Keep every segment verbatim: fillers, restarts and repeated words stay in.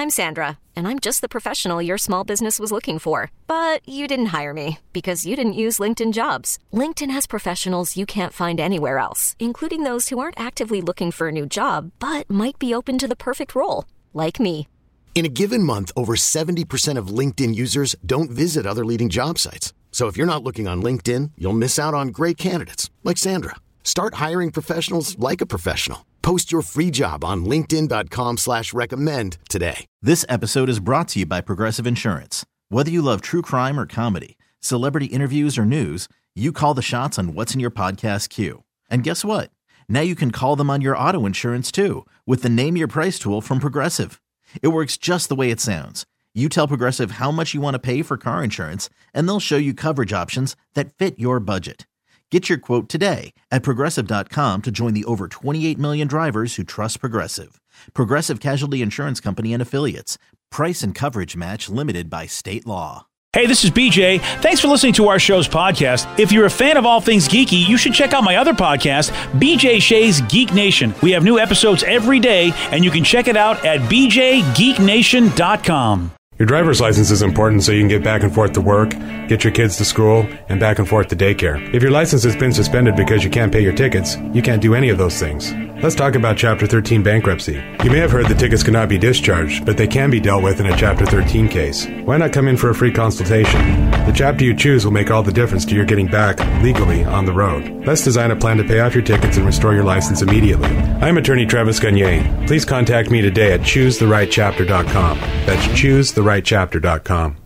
I'm Sandra, and I'm just the professional your small business was looking for. But you didn't hire me because you didn't use LinkedIn Jobs. LinkedIn has professionals you can't find anywhere else, including those who aren't actively looking for a new job, but might be open to the perfect role, like me. In a given month, over seventy percent of LinkedIn users don't visit other leading job sites. So if you're not looking on LinkedIn, you'll miss out on great candidates like Sandra. Start hiring professionals like a professional. Post your free job on linkedin.com slash recommend today. This episode is brought to you by Progressive Insurance. Whether you love true crime or comedy, celebrity interviews or news, you call the shots on what's in your podcast queue. And guess what? Now you can call them on your auto insurance too with the Name Your Price tool from Progressive. It works just the way it sounds. You tell Progressive how much you want to pay for car insurance, and they'll show you coverage options that fit your budget. Get your quote today at Progressive dot com to join the over twenty-eight million drivers who trust Progressive. Progressive Casualty Insurance Company and Affiliates. Price and coverage match limited by state law. Hey, this is B J. Thanks for listening to our show's podcast. If you're a fan of all things geeky, you should check out my other podcast, B J Shea's Geek Nation. We have new episodes every day, and you can check it out at b j geek nation dot com. Your driver's license is important so you can get back and forth to work, get your kids to school, and back and forth to daycare. If your license has been suspended because you can't pay your tickets, you can't do any of those things. Let's talk about Chapter thirteen bankruptcy. You may have heard that tickets cannot be discharged, but they can be dealt with in a Chapter thirteen case. Why not come in for a free consultation? The chapter you choose will make all the difference to your getting back, legally, on the road. Let's design a plan to pay off your tickets and restore your license immediately. I'm attorney Travis Gagne. Please contact me today at choose the right chapter dot com. That's choose the right chapter dot com.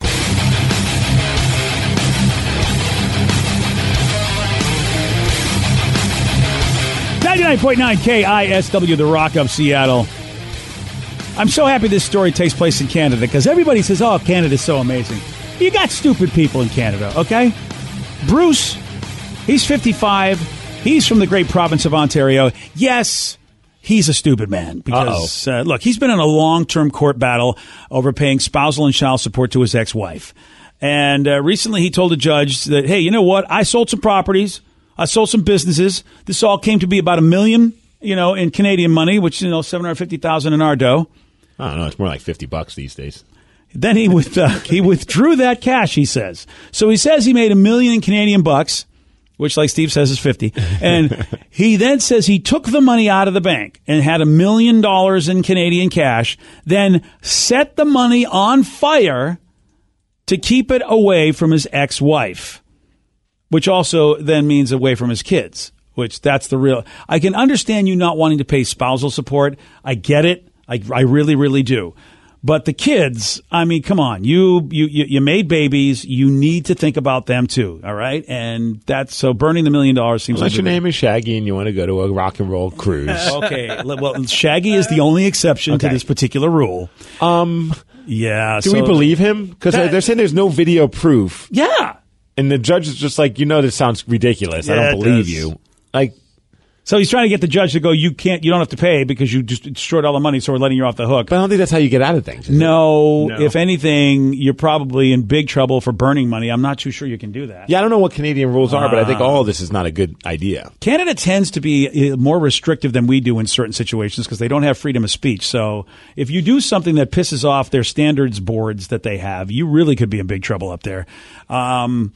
ninety-nine point nine K I S W, the Rock of Seattle. I'm so happy this story takes place in Canada because everybody says, oh, Canada's so amazing. You got stupid people in Canada, okay? Bruce, he's fifty-five. He's from the great province of Ontario. Yes, he's a stupid man because, uh, look, he's been in a long-term court battle over paying spousal and child support to his ex-wife. And uh, recently he told a judge that, hey, you know what? I sold some properties. I sold some businesses. This all came to be about a million, you know, in Canadian money, which, you know, seven hundred fifty thousand dollars in our dough. I don't know. It's more like fifty bucks these days. Then he with, uh, he withdrew that cash, he says. So he says he made a million in Canadian bucks, which, like Steve says, is fifty. And he then says he took the money out of the bank and had a million dollars in Canadian cash, then set the money on fire to keep it away from his ex-wife, which also then means away from his kids, which that's the real. I can understand you not wanting to pay spousal support. I get it. I, I really, really do. But the kids, I mean, come on, you, you, you made babies. You need to think about them too. All right. And that's so burning the million dollars seems Unless like your name is Shaggy and you want to go to a rock and roll cruise. Okay. Well, Shaggy is the only exception okay. to this particular rule. Um, yeah. Do so, we believe him? Because they're saying there's no video proof. Yeah. And the judge is just like, you know, this sounds ridiculous. Yeah, I don't believe you. Like, so he's trying to get the judge to go, you can't, you don't have to pay because you just destroyed all the money, so we're letting you off the hook. But I don't think that's how you get out of things. No, no, if anything, you're probably in big trouble for burning money. I'm not too sure you can do that. Yeah, I don't know what Canadian rules are, uh, but I think all of this is not a good idea. Canada tends to be more restrictive than we do in certain situations because they don't have freedom of speech. So if you do something that pisses off their standards boards that they have, you really could be in big trouble up there. Um,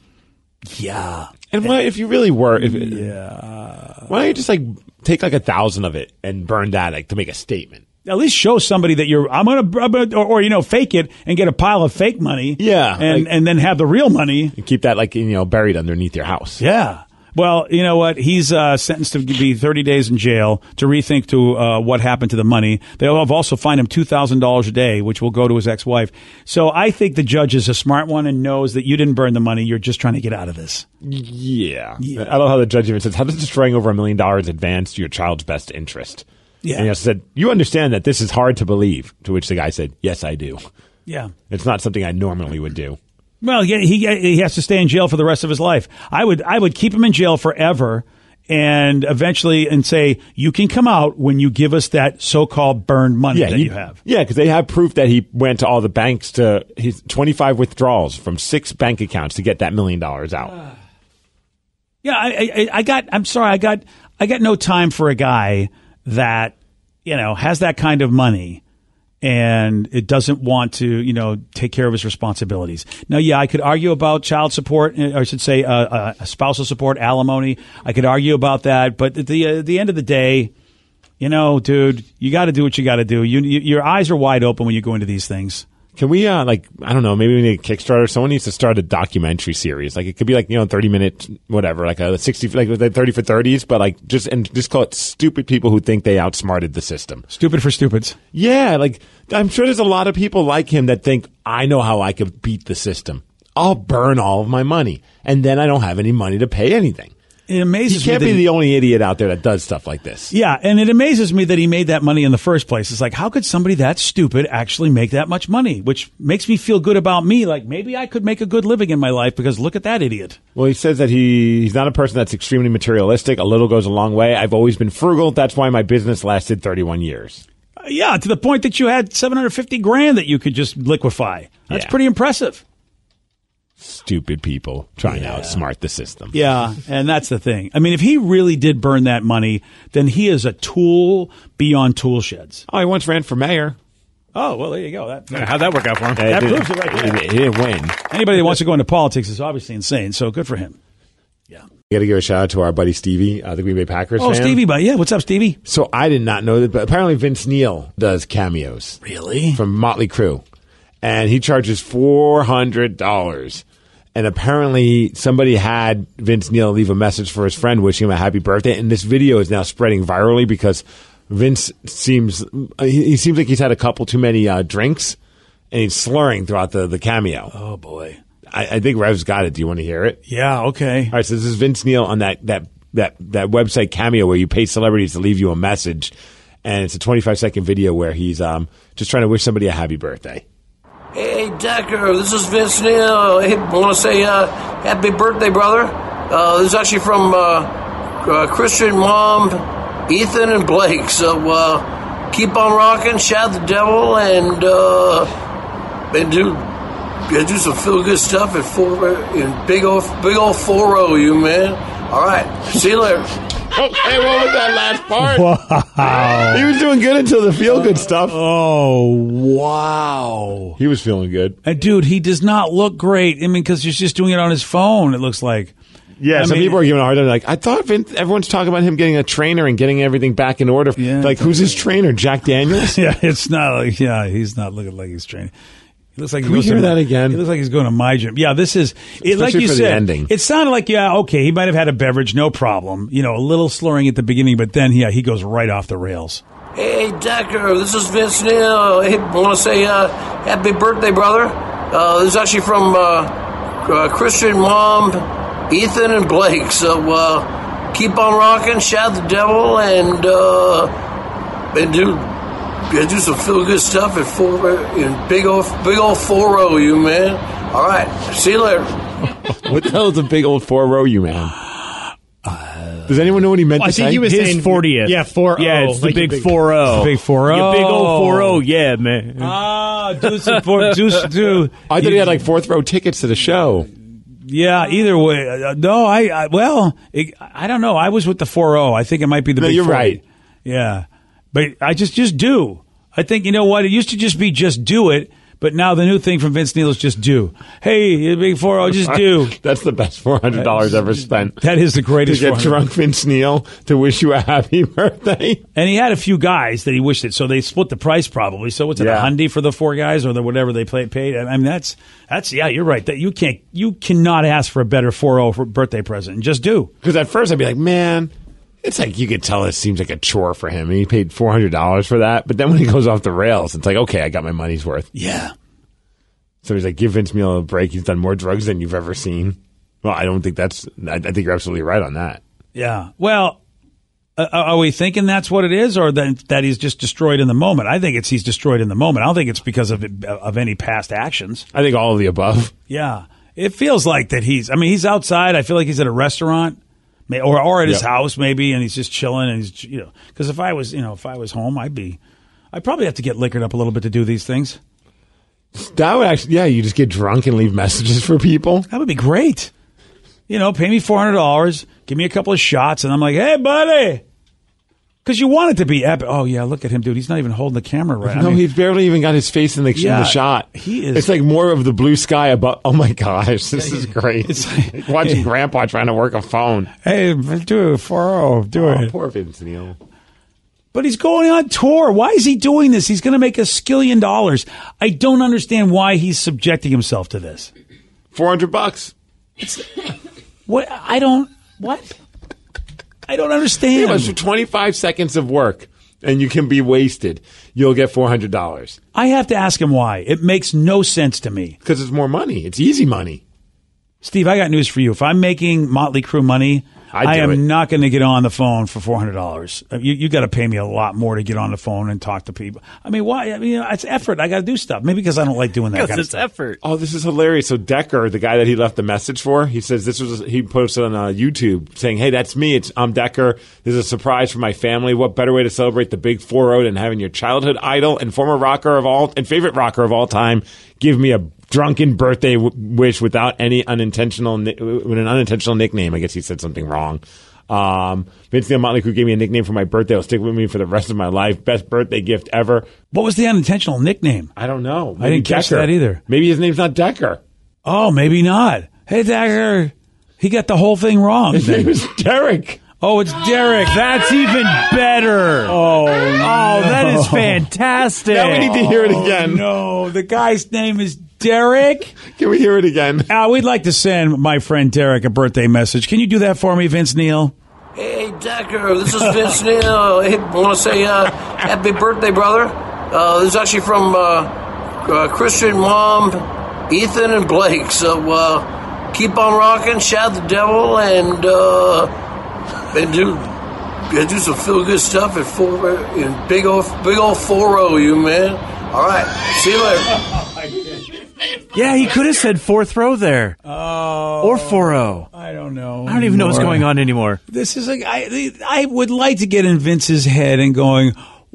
yeah. And why, if you really were, if, yeah, why don't you just like take like a thousand of it and burn that like to make a statement? At least show somebody that you're. I'm gonna, I'm gonna or, or you know, fake it and get a pile of fake money. Yeah, and like, and then have the real money. And keep that like you know buried underneath your house. Yeah. Well, you know what? He's uh, sentenced to be thirty days in jail to rethink to uh, what happened to the money. They'll have also fined him two thousand dollars a day, which will go to his ex-wife. So I think the judge is a smart one and knows that you didn't burn the money. You're just trying to get out of this. Yeah. yeah. I love how the judge even says, how does destroying over a million dollars advance your child's best interest? Yeah. And he said, you understand that this is hard to believe, to which the guy said, yes, I do. Yeah. It's not something I normally would do. Well, he he has to stay in jail for the rest of his life. I would I would keep him in jail forever, and eventually and say you can come out when you give us that so-called burned money yeah, that he, you have. Yeah, because they have proof that he went to all the banks to his twenty-five withdrawals from six bank accounts to get that million dollars out. Uh, yeah, I, I I got. I'm sorry, I got I got no time for a guy that you know has that kind of money and it doesn't want to, you know, take care of his responsibilities. Now, yeah, I could argue about child support, or I should say uh, uh, spousal support, alimony. I could argue about that, but at the, uh, the end of the day, you know, dude, you got to do what you got to do. You, you, your eyes are wide open when you go into these things. Can we, uh, like, I don't know, maybe we need a Kickstarter. Someone needs to start a documentary series. Like, it could be like, you know, thirty minute, whatever, like a sixty, like thirty for thirties, but like just, and just call it Stupid People Who Think They Outsmarted the System. Stupid for Stupids. Yeah, like, I'm sure there's a lot of people like him that think, I know how I could beat the system. I'll burn all of my money, and then I don't have any money to pay anything. It amazes he can't me be that the he, only idiot out there that does stuff like this. Yeah, and it amazes me that he made that money in the first place. It's like, how could somebody that stupid actually make that much money? Which makes me feel good about me. Like, maybe I could make a good living in my life because look at that idiot. Well, he says that he, he's not a person that's extremely materialistic. A little goes a long way. I've always been frugal. That's why my business lasted thirty-one years. Uh, yeah, to the point that you had seven hundred fifty grand that you could just liquefy. That's Yeah. pretty impressive. Stupid people trying Yeah. to outsmart the system. Yeah, and that's the thing. I mean, if he really did burn that money, then he is a tool beyond tool sheds. Oh, he once ran for mayor. Oh, well, there you go. That, how'd that work out for him? Uh, that it proves it right there. He, he didn't win. Anybody that wants to go into politics is obviously insane, so good for him. Yeah. We got to give a shout out to our buddy Stevie, uh, the Green Bay Packers Oh, fan. Stevie, but yeah, what's up, Stevie? So I did not know that, but apparently Vince Neil does cameos. Really? From Motley Crue. And he charges four hundred dollars. And apparently somebody had Vince Neil leave a message for his friend wishing him a happy birthday. And this video is now spreading virally because Vince seems he, he seems like he's had a couple too many uh, drinks, and he's slurring throughout the, the cameo. Oh, boy. I, I think Rev's got it. Do you want to hear it? Yeah, okay. All right, so this is Vince Neil on that that that that website Cameo where you pay celebrities to leave you a message, and it's a twenty-five second video where he's um just trying to wish somebody a happy birthday. Hey, Decker, this is Vince Neil. Hey, I want to say uh, happy birthday, brother. Uh, this is actually from uh, uh, Christian, Mom, Ethan, and Blake. So uh, keep on rocking, shout the devil, and uh, and do yeah, do some feel good stuff at four in big old big old four oh you man. All right, see you later. Hey, what was that last part? Wow. He was doing good until the feel good stuff. Oh, wow. He was feeling good. And dude, he does not look great. I mean, because he's just doing it on his phone, it looks like. Yeah, I some mean, people are giving a hard time. Like, I thought Vince, everyone's talking about him getting a trainer and getting everything back in order. Yeah. Like, who's his trainer? Jack Daniels? Yeah, it's not like, yeah, he's not looking like he's training. He looks like Can he we goes hear to, that again? He looks like he's going to my gym. Yeah, this is it, like Especially you for the said. ending. It sounded like yeah, okay, he might have had a beverage, no problem. You know, a little slurring at the beginning, but then yeah, he goes right off the rails. Hey, Decker, this is Vince Neil. Hey, I want to say uh, happy birthday, brother. Uh, this is actually from uh, uh, Christian, Mom, Ethan, and Blake. So uh, keep on rocking, shout the devil, and uh, and do yeah, do some feel good stuff at four in big old big old four oh you man. All right, see you later. What the hell is a big old four row you man? Does anyone know what he meant Well, I to think say? he was His saying fortieth. Yeah, four. Yeah, it's the like big your four oh. Big four oh. Your big old four oh, yeah, man. Ah, do some for do do. I thought he had like fourth row tickets to the show. Yeah, either way. Uh, no, I, I well, it, I don't know. I was with the four oh. I think it might be the No, big you're forty. right. Yeah. But I just just do. I think you know what? It used to just be just do it, but now the new thing from Vince Neil is just do. Hey, the big four oh, just do. That's the best four hundred dollars ever spent. That is the To greatest. get four hundred. drunk Vince Neil to wish you a happy birthday. And he had a few guys that he wished it, so they split the price probably. So what's it, Yeah. a hundy for the four guys or the whatever they play, paid? I mean, that's that's yeah, you're right. That you can't you cannot ask for a better four oh for birthday present. Just do. Because at first I'd be like, man, it's like you could tell it seems like a chore for him. And he paid four hundred dollars for that. But then when he goes off the rails, it's like, okay, I got my money's worth. Yeah. So he's like, give Vince Neil a break. He's done more drugs than you've ever seen. Well, I don't think that's, I, I think you're absolutely right on that. Yeah. Well, uh, are we thinking that's what it is, or that that he's just destroyed in the moment? I think it's he's destroyed in the moment. I don't think it's because of it, of any past actions. I think all of the above. Yeah. It feels like that he's. I mean, he's outside. I feel like he's at a restaurant, may- or or at his Yep. house maybe, and he's just chilling. And he's you know, because if I was you know if I was home, I'd be, I'd probably have to get liquored up a little bit to do these things. That would actually, yeah, you just get drunk and leave messages for people. That would be great. You know, pay me four hundred dollars, give me a couple of shots, and I'm like, hey, buddy, Because you want it to be epic. Oh, yeah, look at him, dude. He's not even holding the camera right. No, I mean, he's barely even got his face in the, yeah, in the shot. He is. It's like more of the blue sky above. Oh, my gosh. This is great. It's like watching Grandpa trying to work a phone. Hey, do it. four oh. Do Oh, it. poor Vince Neil. But he's going on tour. Why is he doing this? He's going to make a skillion dollars. I don't understand why he's subjecting himself to this. four hundred bucks. What? I don't. What? I don't understand. Yeah, it's for twenty-five seconds of work, and you can be wasted. You'll get four hundred dollars. I have to ask him why. It makes no sense to me. Because it's more money. It's easy money. Steve, I got news for you. If I'm making Motley Crue money, I'd I do am it. not going to get on the phone for four hundred dollars. You, you got to pay me a lot more to get on the phone and talk to people. I mean, why? I mean, it's effort. I got to do stuff. Maybe because I don't like doing that kind of it's stuff. effort. Oh, this is hilarious. So Decker, the guy that he left the message for, he says this was he posted on uh, YouTube saying, "Hey, that's me. It's I'm Decker. This is a surprise for my family. What better way to celebrate the big four oh than having your childhood idol and former rocker of all and favorite rocker of all time give me a drunken birthday w- wish without any unintentional ni- with an unintentional nickname." I guess he said something wrong. Um, Vince Neil Motley Crue gave me a nickname for my birthday. It'll stick with me for the rest of my life. Best birthday gift ever. What was the unintentional nickname? I don't know. I didn't catch that either. Maybe his name's not Decker. Oh, maybe not. Hey, Decker. He got the whole thing wrong. His name is Derek. Oh, it's Derek. That's even better. Oh, Oh, that is fantastic. Now we need to hear it again. No, the guy's name is Derek. Can we hear it again? Uh, we'd like to send my friend Derek a birthday message. Can you do that for me, Vince Neil? Hey, Decker, this is Vince Neil. Hey, I want to say uh, happy birthday, brother. Uh, this is actually from uh, uh, Christian, Mom, Ethan, and Blake. So uh, keep on rocking, shout the devil, and uh, and do and do some feel good stuff at four in big old big old four oh, you man. All right, see you later. Yeah, he could have said fourth row there. Oh, or four oh. I don't know. I don't even know what's going on anymore. This is like I I would like to get in Vince's head and going,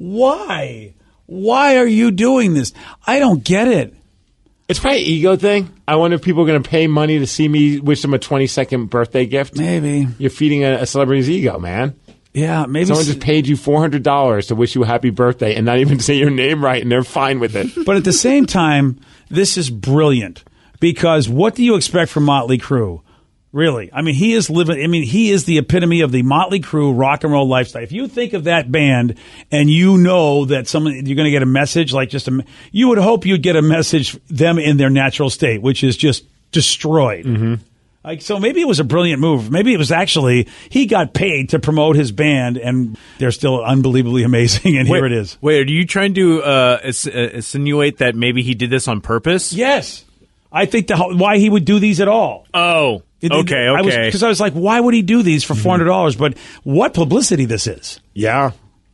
why? Why are you doing this? I don't get it. It's probably an ego thing. I wonder if people are going to pay money to see me wish them a twenty-second birthday gift. Maybe. You're feeding a, a celebrity's ego, man. Yeah, maybe. Someone just paid you four hundred dollars to wish you a happy birthday and not even say your name right, and they're fine with it. But at the same time, this is brilliant because what do you expect from Motley Crue? Really? I mean, he is living, I mean, he is the epitome of the Motley Crue rock and roll lifestyle. If you think of that band and you know that someone, you're going to get a message like just a, you would hope you'd get a message, them in their natural state, which is just destroyed. Mm-hmm. Like, so maybe it was a brilliant move. Maybe it was actually, he got paid to promote his band and they're still unbelievably amazing. And wait, here it is. Wait, are you trying to uh, ins- uh, insinuate that maybe he did this on purpose? Yes. I think the why he would do these at all. Oh, It- okay, I was, okay. Because I was like, why would he do these for four hundred dollars? But what publicity this is. Yeah.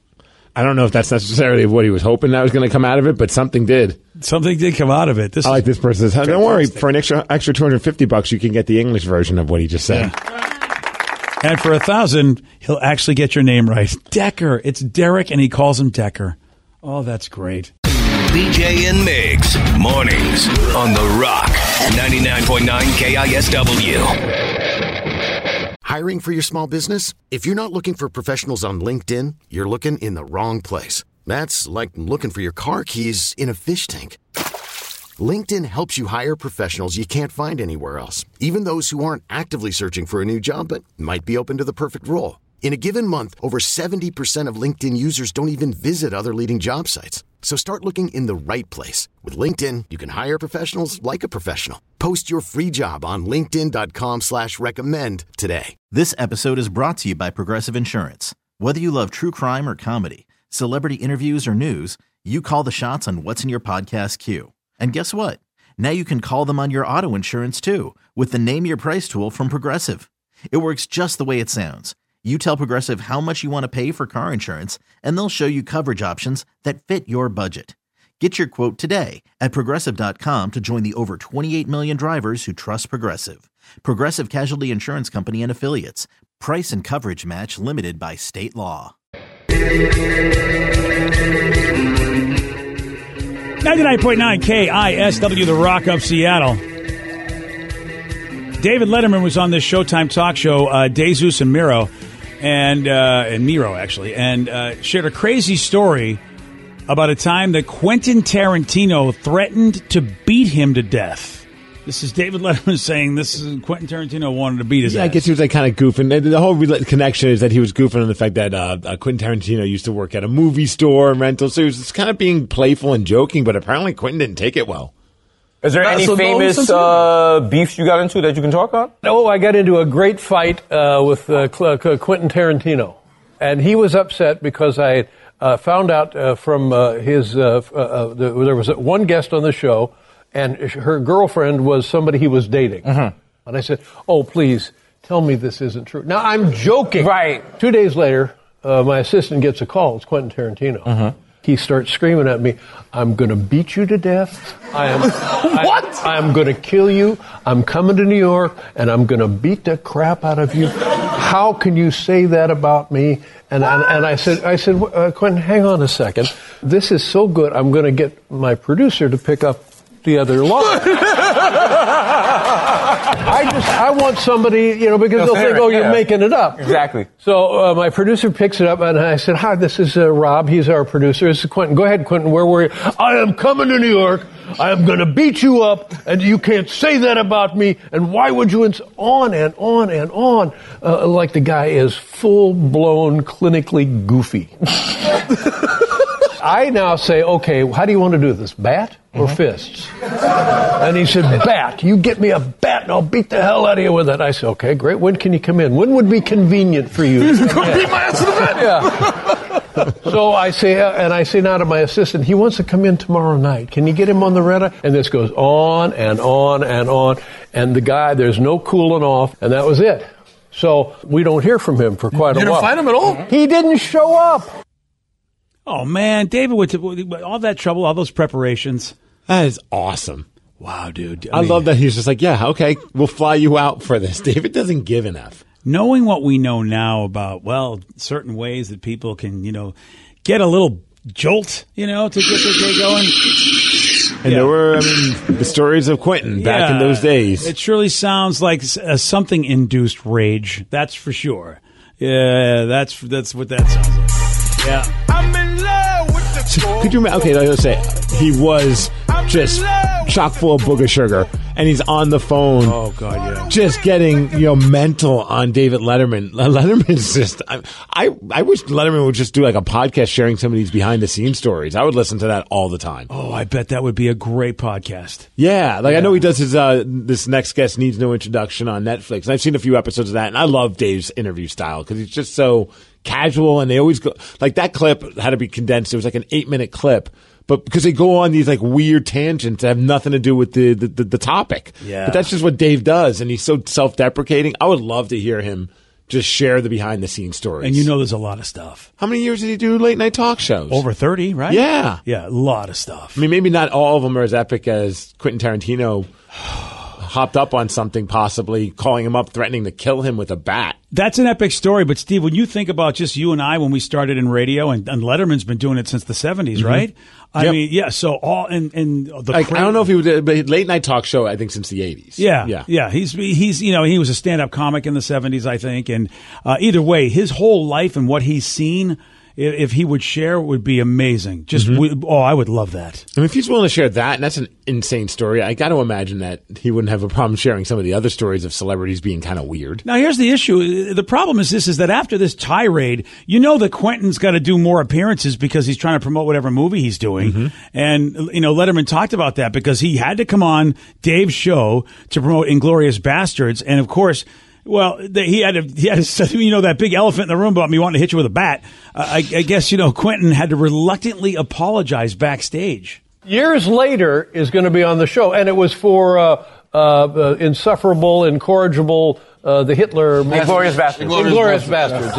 I don't know if that's necessarily what he was hoping that was going to come out of it, but something did. Something did come out of it. This I like is, this person. Says, don't worry, for an extra extra two hundred fifty bucks, you can get the English version of what he just said. and for a thousand, he'll actually get your name right. Decker. It's Derek, and he calls him Decker. Oh, that's great. B J and Migs, mornings on The Rock, ninety-nine point nine K I S W. Hiring for your small business? If you're not looking for professionals on LinkedIn, you're looking in the wrong place. That's like looking for your car keys in a fish tank. LinkedIn helps you hire professionals you can't find anywhere else, even those who aren't actively searching for a new job but might be open to the perfect role. In a given month, over seventy percent of LinkedIn users don't even visit other leading job sites. So start looking in the right place. With LinkedIn, you can hire professionals like a professional. Post your free job on linkedin.com slash recommend today. This episode is brought to you by Progressive Insurance. Whether you love true crime or comedy, celebrity interviews or news, you call the shots on what's in your podcast queue. And guess what? Now you can call them on your auto insurance too with the Name Your Price tool from Progressive. It works just the way it sounds. You tell Progressive how much you want to pay for car insurance, and they'll show you coverage options that fit your budget. Get your quote today at Progressive dot com to join the over twenty-eight million drivers who trust Progressive. Progressive Casualty Insurance Company and Affiliates. Price and coverage match limited by state law. ninety-nine point nine K I S W, The Rock of Seattle. David Letterman was on this Showtime talk show, uh, Jesus and Miro. and uh, and Miro actually, and uh, shared a crazy story about a time that Quentin Tarantino threatened to beat him to death. This is David Letterman saying this is Quentin Tarantino wanted to beat his yeah, ass. I guess he was like kind of goofing. The whole re- connection is that he was goofing on the fact that uh, uh, Quentin Tarantino used to work at a movie store and rental, so he was just kind of being playful and joking, but apparently Quentin didn't take it well. Is there any famous uh, beefs you got into that you can talk about? Oh, I got into a great fight uh, with uh, Quentin Tarantino, and he was upset because I uh, found out uh, from uh, his, uh, uh, the, there was one guest on the show, and her girlfriend was somebody he was dating. Mm-hmm. And I said, oh, please, tell me this isn't true. Now, I'm joking. Right. Two days later, uh, my assistant gets a call. It's Quentin Tarantino. Mm-hmm. He starts screaming at me, I'm going to beat you to death. I am, what? I, I'm going to kill you. I'm coming to New York, and I'm going to beat the crap out of you. How can you say that about me? And, and, and I said, I said, uh, Quentin, hang on a second. This is so good, I'm going to get my producer to pick up the other line. I just, I want somebody, you know, because they'll think, oh, you're yeah. making it up. Exactly. So uh, my producer picks it up, and I said, hi, this is uh, Rob. He's our producer. This is Quentin. Go ahead, Quentin. Where were you? I am coming to New York. I am going to beat you up, and you can't say that about me. And why would you? Ins-? On and on and on. Uh, like the guy is full-blown, clinically goofy. I now say, okay, how do you want to do this, bat or mm-hmm. fists? And he said, bat. You get me a bat and I'll beat the hell out of you with it. I said, okay, great. When can you come in? When would be convenient for you? Beat my ass to the bat. Yeah. So I say, uh, and I say now to my assistant, he wants to come in tomorrow night. Can you get him on the red eye? And this goes on and on and on. And the guy, there's no cooling off. And that was it. So we don't hear from him for quite you a while. You didn't find him at all? He didn't show up. Oh, man, David, with, with all that trouble, all those preparations. That is awesome. Wow, dude. I, I mean, love that he's just like, yeah, okay, we'll fly you out for this. David doesn't give an F. Knowing what we know now about, well, certain ways that people can, you know, get a little jolt, you know, to get their day going. And yeah. there were, I mean, the stories of Quentin back yeah, in those days. It surely sounds like a something-induced rage, that's for sure. Yeah, that's that's what that sounds like. Yeah. I'm in love with the so, could you imagine? Okay, let's say he was just chock full of booger sugar, and he's on the phone. Oh God, yeah. Just getting you know mental on David Letterman. Letterman's just. I, I I wish Letterman would just do like a podcast sharing some of these behind the scenes stories. I would listen to that all the time. Oh, I bet that would be a great podcast. Yeah, like yeah. I know he does his uh, this next guest needs no introduction on Netflix, and I've seen a few episodes of that, and I love Dave's interview style because he's just so casual, and they always go like that clip had to be condensed. It was like an eight minute clip, but because they go on these like weird tangents that have nothing to do with the the, the, the topic. Yeah, but that's just what Dave does, and he's so self deprecating. I would love to hear him just share the behind the scenes stories. And you know, there's a lot of stuff. How many years did he do late night talk shows? Over thirty, right? Yeah, yeah, a lot of stuff. I mean, maybe not all of them are as epic as Quentin Tarantino. Hopped up on something, possibly calling him up, threatening to kill him with a bat. That's an epic story. But Steve, when you think about just you and I when we started in radio, and, and Letterman's been doing it since the seventies, mm-hmm. right? I yep. mean, yeah. So all and and the like, I don't know if he was a late night talk show. I think since the eighties. Yeah, yeah, yeah. He's he's you know he was a stand up comic in the seventies, I think. And uh, either way, his whole life and what he's seen. If he would share, it would be amazing. Just mm-hmm. oh, I would love that. I mean, if he's willing to share that, and that's an insane story, I got to imagine that he wouldn't have a problem sharing some of the other stories of celebrities being kind of weird. Now, here's the issue. The problem is this: is that after this tirade, you know that Quentin's got to do more appearances because he's trying to promote whatever movie he's doing. Mm-hmm. And you know, Letterman talked about that because he had to come on Dave's show to promote Inglourious Bastards, and of course. Well, the, he had to, he had to, you know, that big elephant in the room about me wanting to hit you with a bat. Uh, I, I guess, you know, Quentin had to reluctantly apologize backstage. Years later is going to be on the show, and it was for uh, uh, uh, insufferable, incorrigible, uh, the Hitler... Inglourious Bastards. Inglourious Bastards,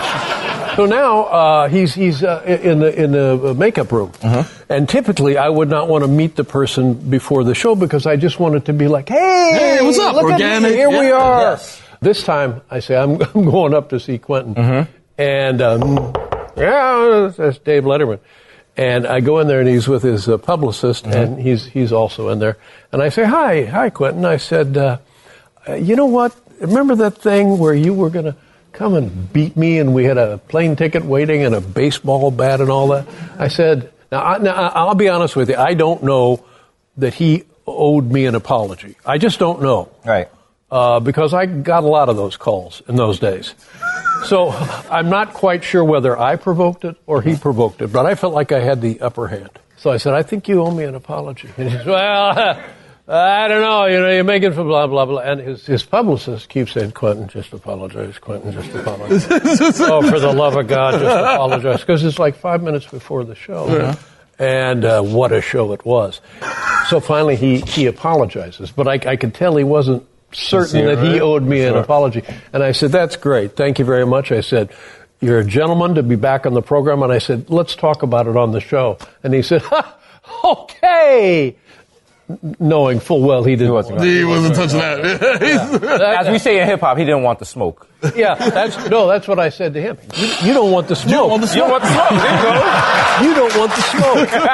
yeah. So now uh, he's he's uh, in the in the makeup room, uh-huh. and typically I would not want to meet the person before the show because I just wanted to be like, hey, hey what's up? Look Organic. At me. Here yeah. we are. Yes. This time I say I'm, I'm going up to see Quentin, uh-huh. and um, yeah, that's Dave Letterman, and I go in there and he's with his uh, publicist, uh-huh. and he's he's also in there, and I say hi, hi Quentin. I said, uh, you know what? Remember that thing where you were gonna come and beat me, and we had a plane ticket waiting and a baseball bat and all that. I said, now, I, now I'll be honest with you, I don't know that he owed me an apology. I just don't know. Right. Uh, because I got a lot of those calls in those days. So I'm not quite sure whether I provoked it or he provoked it, but I felt like I had the upper hand. So I said, I think you owe me an apology. And he said, well, I don't know, you know, you're making for blah, blah, blah. And his, his publicist keeps saying, Quentin, just apologize, Quentin, just apologize. Oh, for the love of God, just apologize. Because it's like five minutes before the show. Yeah. And uh, what a show it was. So finally he, he apologizes. But I, I could tell he wasn't certain Sincere, that he right? owed me sure. an apology. And I said, that's great. Thank you very much. I said, you're a gentleman to be back on the program. And I said, let's talk about it on the show. And he said, ha, okay. Knowing full well he didn't. He wasn't, he wasn't touching that. yeah. As we say in hip hop, he didn't want the smoke. Yeah, that's no. That's what I said to him. You, you don't want the smoke. You don't want the smoke. You don't want the smoke. There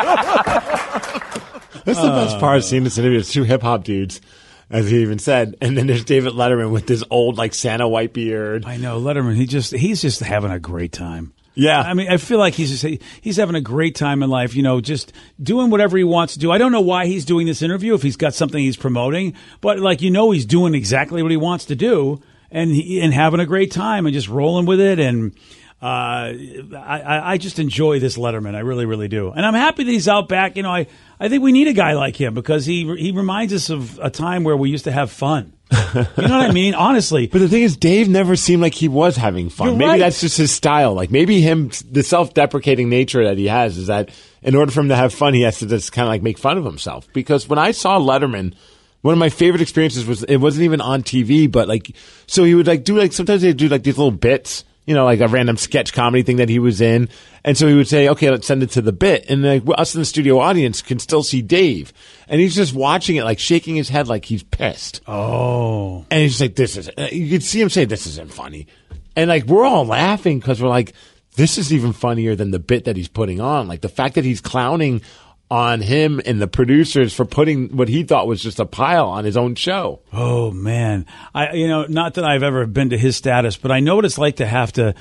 you go. That's the best part of seeing this interview. It's two hip hop dudes, as he even said, and then there's David Letterman with this old like Santa white beard. I know Letterman. He just he's just having a great time. Yeah. I mean, I feel like he's just, he's having a great time in life, you know, just doing whatever he wants to do. I don't know why he's doing this interview, if he's got something he's promoting, but like, you know, he's doing exactly what he wants to do and he, and having a great time and just rolling with it. And uh, I, I just enjoy this Letterman. I really, really do. And I'm happy that he's out back. You know, I, I think we need a guy like him because he he reminds us of a time where we used to have fun. You know what I mean? Honestly. But the thing is, Dave never seemed like he was having fun. You're maybe right. that's just his style. Like maybe him, the self-deprecating nature that he has is that in order for him to have fun, he has to just kind of like make fun of himself. Because when I saw Letterman, one of my favorite experiences was, it wasn't even on T V, but like, so he would like do like, sometimes they'd do like these little bits, you know, like a random sketch comedy thing that he was in. And so he would say, okay, let's send it to the bit. And like us in the studio audience can still see Dave. And he's just watching it, like shaking his head like he's pissed. Oh. And he's just like, this is, you could see him say, this isn't funny. And like, we're all laughing because we're like, this is even funnier than the bit that he's putting on. Like the fact that he's clowning on him and the producers for putting what he thought was just a pile on his own show. Oh, man. I, you know, not that I've ever been to his status, but I know what it's like to have to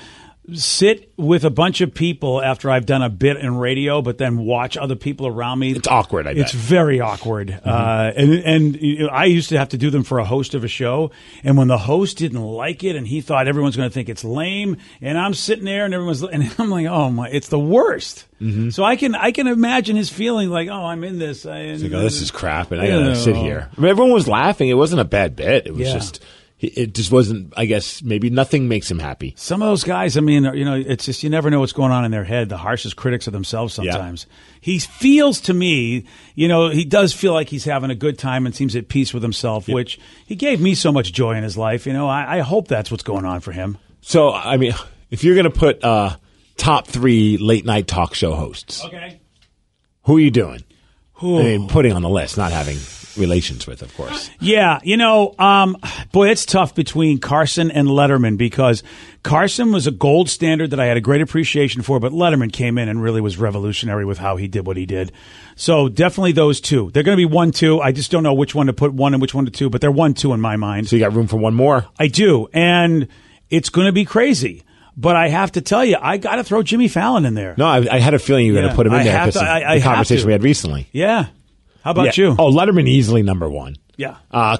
sit with a bunch of people after I've done a bit in radio, but then watch other people around me. It's awkward, I bet. It's very awkward. Mm-hmm. Uh, and and you know, I used to have to do them for a host of a show, and when the host didn't like it and he thought everyone's going to think it's lame, and I'm sitting there and everyone's, and I'm like, oh my, it's the worst. Mm-hmm. So I can I can imagine his feeling like, oh, I'm in this. I, and, like, oh, this is crap, and I got to sit here. I mean, everyone was laughing. It wasn't a bad bit. It was yeah. just... It just wasn't, I guess, maybe nothing makes him happy. Some of those guys, I mean, you know, it's just, you never know what's going on in their head. The harshest critics of themselves sometimes. Yeah. He feels to me, you know, he does feel like he's having a good time and seems at peace with himself, yep. which he gave me so much joy in his life. You know, I, I hope that's what's going on for him. So, I mean, if you're going to put uh, top three late night talk show hosts, okay, who are you doing? Ooh. I mean, putting on the list, not having relations with, of course. Yeah, you know, um, boy, it's tough between Carson and Letterman because Carson was a gold standard that I had a great appreciation for, but Letterman came in and really was revolutionary with how he did what he did. So definitely those two. They're going to be one, two. I just don't know which one to put one and which one to two, but they're one, two in my mind. So you got room for one more? I do, and it's going to be crazy. But I have to tell you, I got to throw Jimmy Fallon in there. No, I, I had a feeling you were yeah, going to put him in I there because of the I, I conversation we had recently. Yeah. How about yeah. you? Oh, Letterman easily number one. Yeah. Uh,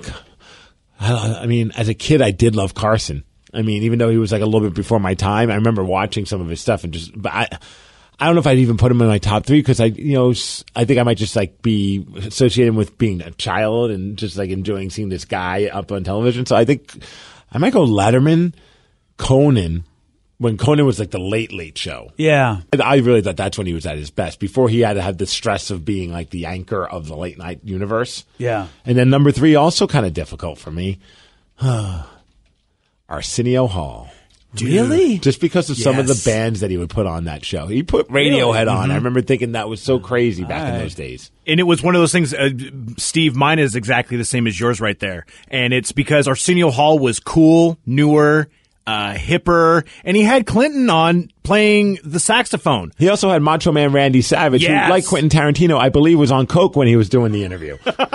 I mean, as a kid, I did love Carson. I mean, even though he was like a little bit before my time, I remember watching some of his stuff and just, but I, I don't know if I'd even put him in my top three because I, you know, I think I might just like be associated with being a child and just like enjoying seeing this guy up on television. So I think I might go Letterman, Conan. When Conan was like the late, late show. Yeah. I really thought that's when he was at his best, before he had to have the stress of being like the anchor of the late night universe. Yeah. And then number three, also kind of difficult for me, Arsenio Hall. Really? Just because of some yes. of the bands that he would put on that show. He put Radiohead on. Mm-hmm. I remember thinking that was so crazy back right. in those days. And it was one of those things, uh, Steve, mine is exactly the same as yours right there. And it's because Arsenio Hall was cool, newer, Uh, hipper, and he had Clinton on playing the saxophone. He also had Macho Man Randy Savage, yes. who, like Quentin Tarantino, I believe was on coke when he was doing the interview.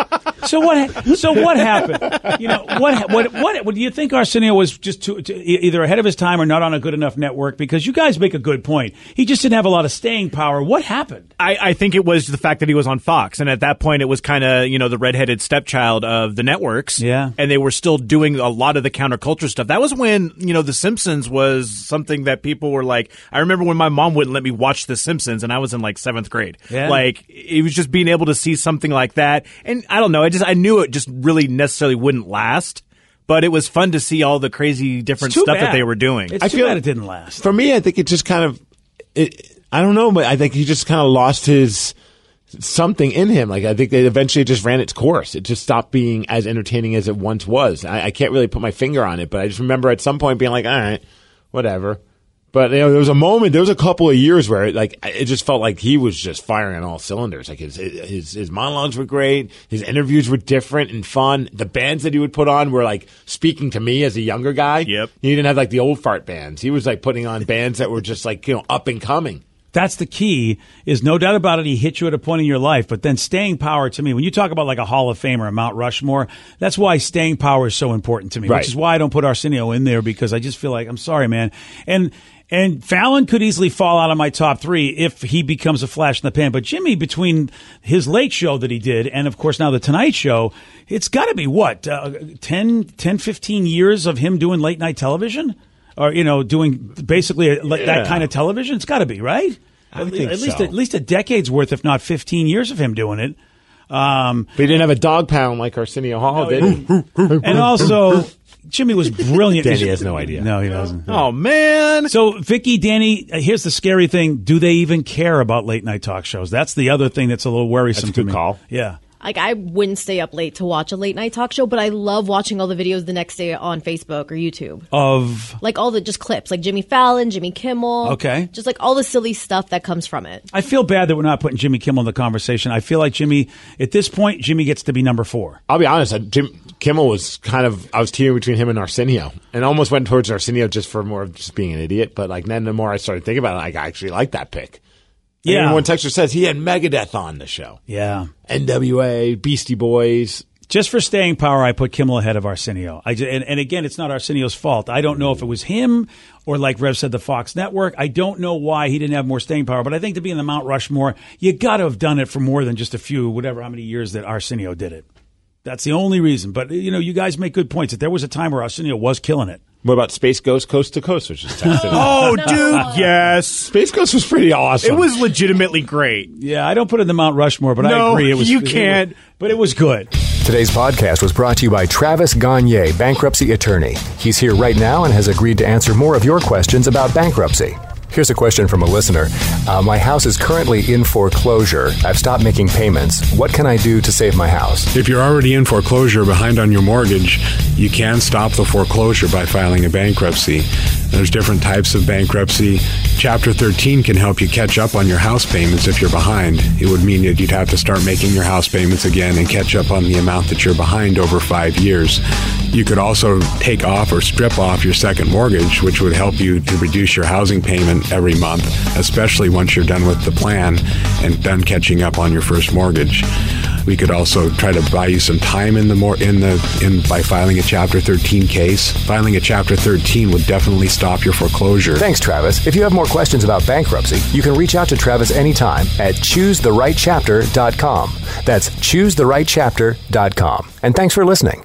So what? So what happened? You know what? What? What? what do you think Arsenio was just too, too, either ahead of his time or not on a good enough network? Because you guys make a good point. He just didn't have a lot of staying power. What happened? I, I think it was the fact that he was on Fox, and at that point, it was kind of you know the redheaded stepchild of the networks. Yeah, and they were still doing a lot of the counterculture stuff. That was when you know The Simpsons was something that people were like. I remember when my mom wouldn't let me watch The Simpsons, and I was in like seventh grade. Yeah. Like it was just being able to see something like that, and I don't know. I just I knew it just really necessarily wouldn't last, but it was fun to see all the crazy different stuff bad. that they were doing. It's I too feel bad it didn't last. For me, I think it just kind of, it, I don't know, but I think he just kind of lost his something in him. Like I think they eventually just ran its course. It just stopped being as entertaining as it once was. I, I can't really put my finger on it, but I just remember at some point being like, all right, whatever. But you know, there was a moment, there was a couple of years where it, like it just felt like he was just firing on all cylinders. Like his his his monologues were great, his interviews were different and fun. The bands that he would put on were like speaking to me as a younger guy. Yep. He didn't have like the old fart bands. He was like putting on bands that were just like you know up and coming. That's the key, is no doubt about it, he hit you at a point in your life, but then staying power to me, when you talk about like a Hall of Fame or a Mount Rushmore, that's why staying power is so important to me, Right. which is why I don't put Arsenio in there, because I just feel like, I'm sorry, man. And and Fallon could easily fall out of my top three if he becomes a flash in the pan, but Jimmy, between his late show that he did and, of course, now the Tonight Show, it's got to be, what, uh, ten, ten, fifteen years of him doing late night television? Or, you know, doing basically a, yeah. that kind of television? It's got to be, right? I At, think at least so. at least a decade's worth, if not fifteen years of him doing it. Um, But he didn't have a dog pound like Arsenio Hall no, did. he and also, Jimmy was brilliant. Danny has no idea. No, he doesn't. Oh man! So, Vicky, Danny, uh, here's the scary thing: do they even care about late night talk shows? That's the other thing that's a little worrisome That's a to good me. call. Yeah. Like, I wouldn't stay up late to watch a late night talk show, but I love watching all the videos the next day on Facebook or YouTube. Of Like all the just clips, like Jimmy Fallon, Jimmy Kimmel. Okay. Just like all the silly stuff that comes from it. I feel bad that we're not putting Jimmy Kimmel in the conversation. I feel like Jimmy, at this point, Jimmy gets to be number four. I'll be honest, I- Jim Kimmel was kind of, I was teetering between him and Arsenio, and almost went towards Arsenio just for more of just being an idiot. But like then the more I started thinking about it, like, I actually like that pick. Yeah. And one texter says he had Megadeth on the show. Yeah. N W A, Beastie Boys. Just for staying power, I put Kimmel ahead of Arsenio. I just, and, and again, it's not Arsenio's fault. I don't know if it was him or, like Rev said, the Fox Network. I don't know why he didn't have more staying power. But I think to be in the Mount Rushmore, you got to have done it for more than just a few, whatever, how many years that Arsenio did it. That's the only reason. But, you know, you guys make good points. That there was a time where Arsenio was killing it. What about Space Ghost Coast to Coast, which is texted? Oh, dude, yes. Space Ghost was pretty awesome. It was legitimately great. Yeah, I don't put it in the Mount Rushmore, but I No, agree. It was you it- can't. It, but it was good. Today's podcast was brought to you by Travis Gagne, bankruptcy attorney. He's here right now and has agreed to answer more of your questions about bankruptcy. Here's a question from a listener. Uh, my house is currently in foreclosure. I've stopped making payments. What can I do to save my house? If you're already in foreclosure behind on your mortgage, you can stop the foreclosure by filing a bankruptcy. There's different types of bankruptcy. Chapter thirteen can help you catch up on your house payments if you're behind. It would mean that you'd have to start making your house payments again and catch up on the amount that you're behind over five years. You could also take off or strip off your second mortgage, which would help you to reduce your housing payment every month, especially once you're done with the plan and done catching up on your first mortgage. We could also try to buy you some time in the more in the in by filing a Chapter thirteen case. Filing a Chapter thirteen would definitely stop your foreclosure. Thanks, Travis. If you have more questions about bankruptcy, you can reach out to Travis anytime at choose the right chapter dot com. That's choose the right chapter dot com. And thanks for listening.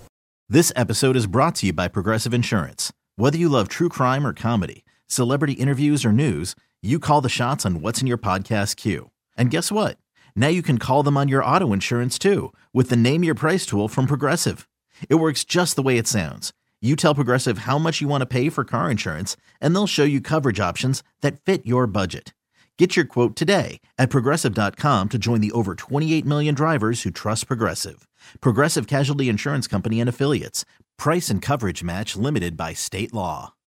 This episode is brought to you by Progressive Insurance. Whether you love true crime or comedy, celebrity interviews or news, you call the shots on what's in your podcast queue. And guess what? Now you can call them on your auto insurance too with the Name Your Price tool from Progressive. It works just the way it sounds. You tell Progressive how much you want to pay for car insurance, and they'll show you coverage options that fit your budget. Get your quote today at Progressive dot com to join the over twenty-eight million drivers who trust Progressive. Progressive Casualty Insurance Company and Affiliates. Price and coverage match limited by state law.